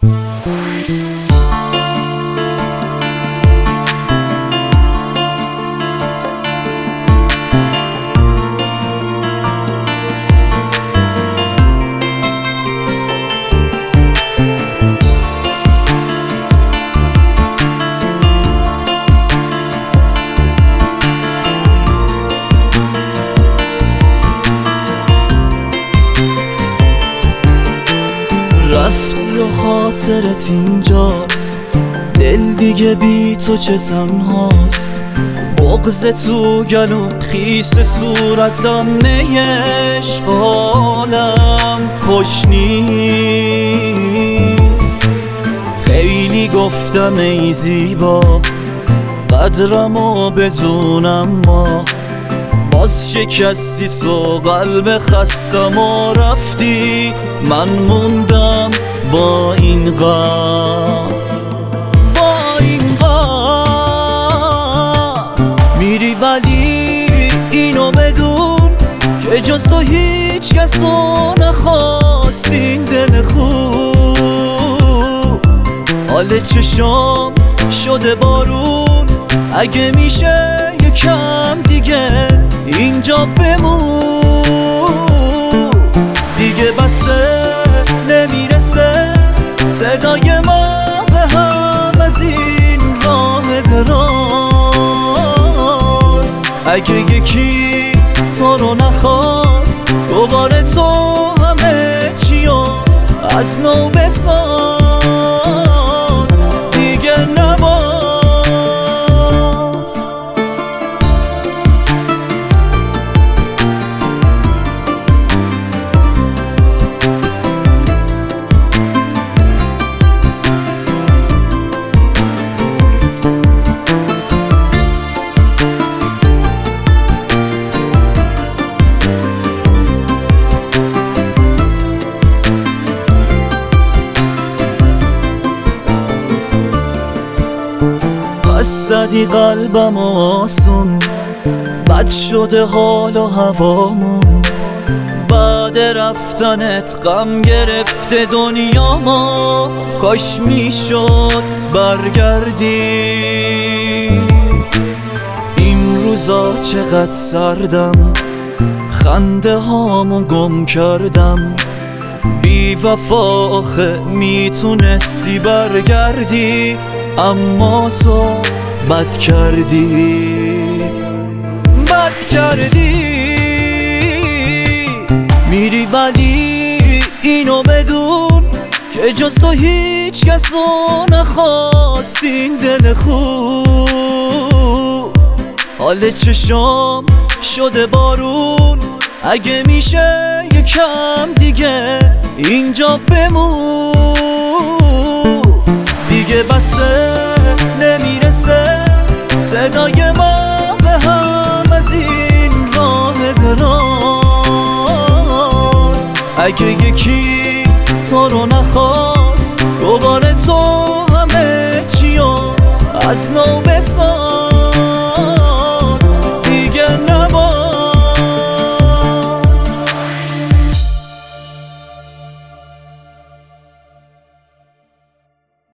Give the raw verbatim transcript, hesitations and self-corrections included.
رفتی و خاطرت اینجاست، دل دیگه بی تو چه تنهاست. بغض تو گلوم خیس صورتم میش حالم خوش نیست. خیلی گفتم ای زیبا قدرمو بدونم، ما باز شکستی تو قلب خستم و رفتی، من موندم با این غم. با این غم میری ولی اینو بدون که جز تو هیچ کسو نخواست. این دل خوب حال چشام شده بارون، اگه میشه یکم دیگه اینجا بمون. دیگه بسه نمیرسه صدای ما به هم از این راه دراز. اگه یکی تو رو نخواست دوباره تو همه چیو از نو بساز، دیگه نباز. بس زدی قلبم آسون، بد شده حال و هوامون. بعد رفتنت غم گرفته دنیا ما، کاش میشد برگردی. این روزا چقدر سردم، خنده هامو گم کردم. بی وفا آخه میتونستی برگردی، اما تو بد کردی، بد کردی. میری ولی اینو بدون که جز تو هیچ کسو نخواست. این دل خوب حال چشام شده بارون، اگه میشه یکم دیگه اینجا بمون. دیگه بسه نمیرسه صدای ما به هم از این راه دراز. اگه یکی تو رو نخواست دوباره تو همه چیو از نو بساز.